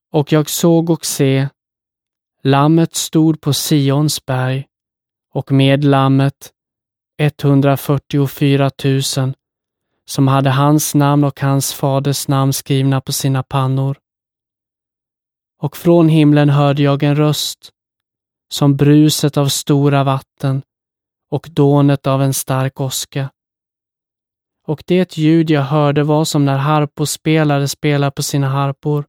Och jag såg och se, lammet stod på Sions berg, och med lammet 144 000, som hade hans namn och hans faders namn skrivna på sina pannor. Och från himlen hörde jag en röst, som bruset av stora vatten och dånet av en stark åska. Och det ljud jag hörde var som när harpospelare spelar på sina harpor.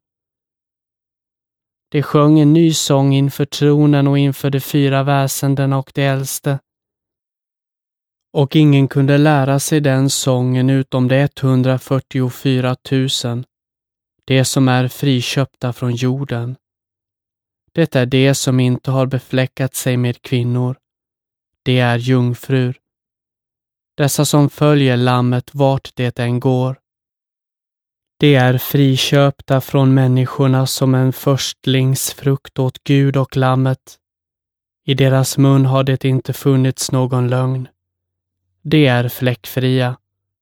De sjöng en ny sång inför tronen och inför de 4 väsendena och de äldste. Och ingen kunde lära sig den sången utom de 144 000, det som är friköpta från jorden. Det är det som inte har befläckat sig med kvinnor. Det är jungfrur. Dessa som följer lammet vart det än går. Det är friköpta från människorna som en förstlingsfrukt åt Gud och lammet. I deras mun har det inte funnits någon lögn. Det är fläckfria.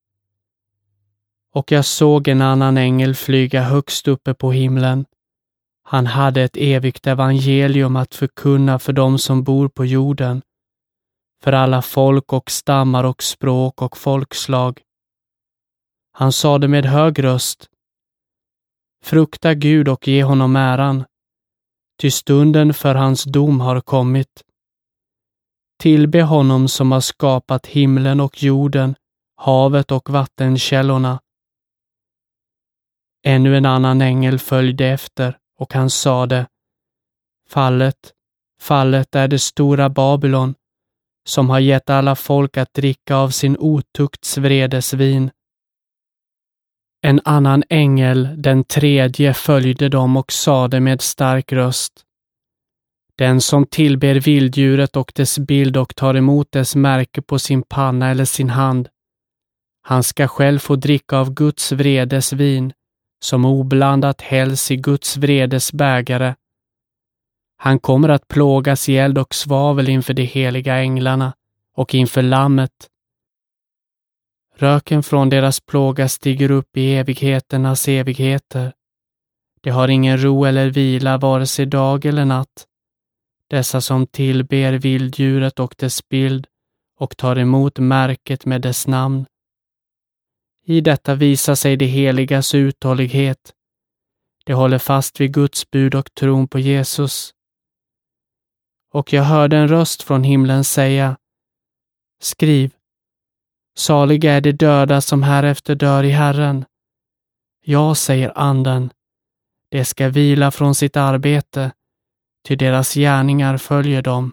Och jag såg en annan ängel flyga högst uppe på himlen. Han hade ett evigt evangelium att förkunna för dem som bor på jorden, för alla folk och stammar och språk och folkslag. Han sade med hög röst: frukta Gud och ge honom äran, ty stunden för hans dom har kommit. Tillbe honom som har skapat himlen och jorden, havet och vattenkällorna. Ännu en annan ängel följde efter, och han sade: fallet, fallet är det stora Babylon, som har gett alla folk att dricka av sin otukts vredesvin. En annan ängel, den 3:e, följde dem och sade med stark röst: den som tillber vilddjuret och dess bild och tar emot dess märke på sin panna eller sin hand, han ska själv få dricka av Guds vredesvin, som oblandat hälls i Guds vredes bägare. Han kommer att plågas i eld och svavel inför de heliga änglarna och inför lammet. Röken från deras plåga stiger upp i evigheternas evigheter. De har ingen ro eller vila vare sig dag eller natt. Dessa som tillber vilddjuret och dess bild och tar emot märket med dess namn. I detta visar sig det heligas uthållighet. De håller fast vid Guds bud och tron på Jesus. Och jag hörde en röst från himlen säga: skriv, saliga är de döda som härefter dör i Herren. Ja, säger anden, de ska vila från sitt arbete, ty deras gärningar följer dem.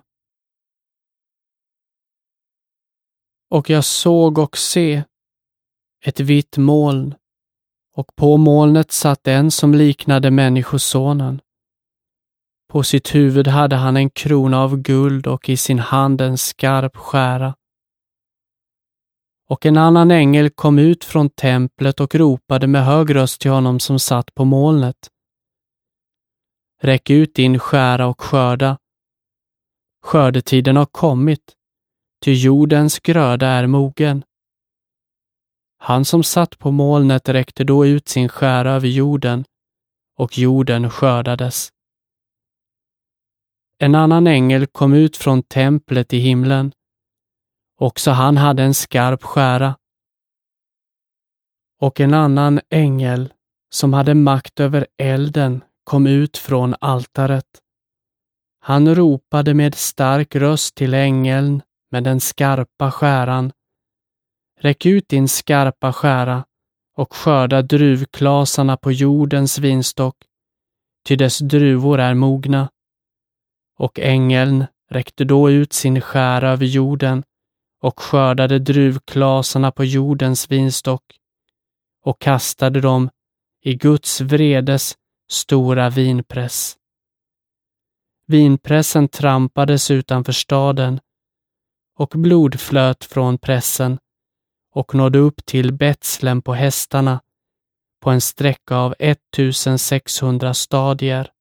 Och jag såg och se ett vitt moln, och på molnet satt en som liknade människosonen. På sitt huvud hade han en krona av guld och i sin hand en skarp skära. Och en annan ängel kom ut från templet och ropade med hög röst till honom som satt på molnet: räck ut din skära och skörda. Skördetiden har kommit, ty jordens gröda är mogen. Han som satt på molnet räckte då ut sin skära över jorden, och jorden skördades. En annan ängel kom ut från templet i himlen. Också han hade en skarp skära. Och en annan ängel, som hade makt över elden, kom ut från altaret. Han ropade med stark röst till ängeln med den skarpa skäran: räck ut din skarpa skära och skörda druvklasarna på jordens vinstock, ty dess druvor är mogna. Och ängeln räckte då ut sin skära över jorden och skördade druvklasarna på jordens vinstock och kastade dem i Guds vredes stora vinpress. Vinpressen trampades utanför staden, och blod flöt från pressen och nådde upp till Betslem på hästarna på en sträcka av 1600 stadier.